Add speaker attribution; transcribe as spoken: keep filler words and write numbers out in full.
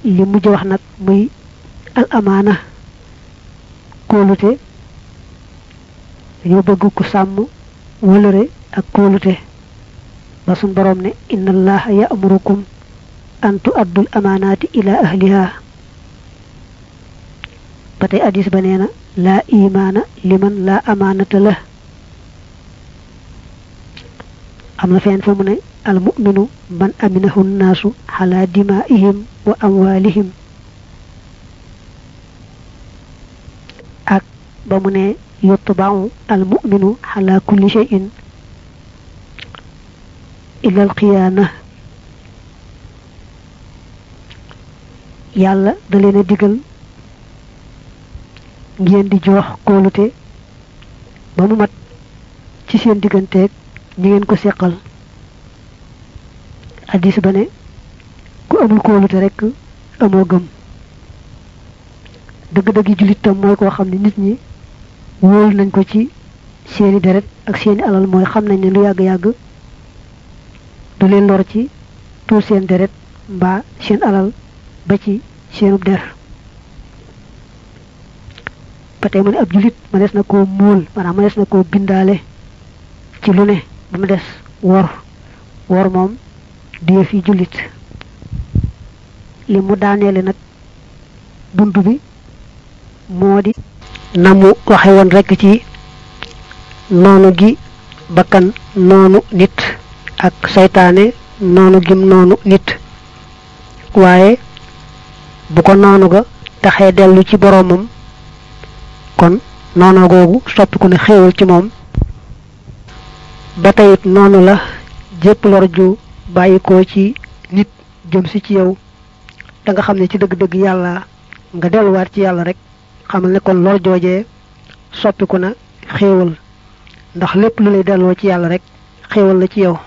Speaker 1: li mujj wax nag muy al amaana kóolute dañoo bëgg ku sàmm wëlëre ak kóolute ba sun borom ne inna allaha ya'murukum an tu'addul amaanaati ila ahliha ba tey hadis ba nee na laa imaana liman laa amaanata la am na fenn fa mu ne al mu'minu man aminahu nnaasu ala dimaa'ihim wa amwaalihim ak ba mu ne yutba'u al mu'minu ala kulli shay'in illa al qiyaana yàlla da leen a digal ngeen di jox kóolute ba mu mat ci seen digganteeg ñi ngeen ko seqal hadis ba ne ku amul kóolute rek amoo gëm dëgg-dëgg jullit tam mooy koo xam ne nit ñi wóolu nañ ko ci seeni deret ak seeni alal mooy xam nañ ne lu yàgg-yàgg du leen lor ci tuur seen deret mbaa seen alal ba ci seenub der ba tey mu ne ab jullit ma des na koo muul maanaam ma des na koo bindaale ci lu ne ba mu des wor wor moom die fi jullit li mu daaneele nag buntu bi moo di namu waxe woon rekk ci noonu gi bakkan noonu nit ak saytaane noonu gim noonu nit waaye bu ko noonu ga taxee dellu ci boroomam kon noonu googu soppiku ne xéewal ci moom ba tayit noonu la jépp lor ju bàyyikoo ci nit jëm si ci yow da nga xam ne ci dëgg-dëgg yàlla nga delluwaat ci yàlla rek xamal ne kon lor joojee soppiku na xéewal ndax lépp lu lay delloo ci yàlla rek xéewal la ci yow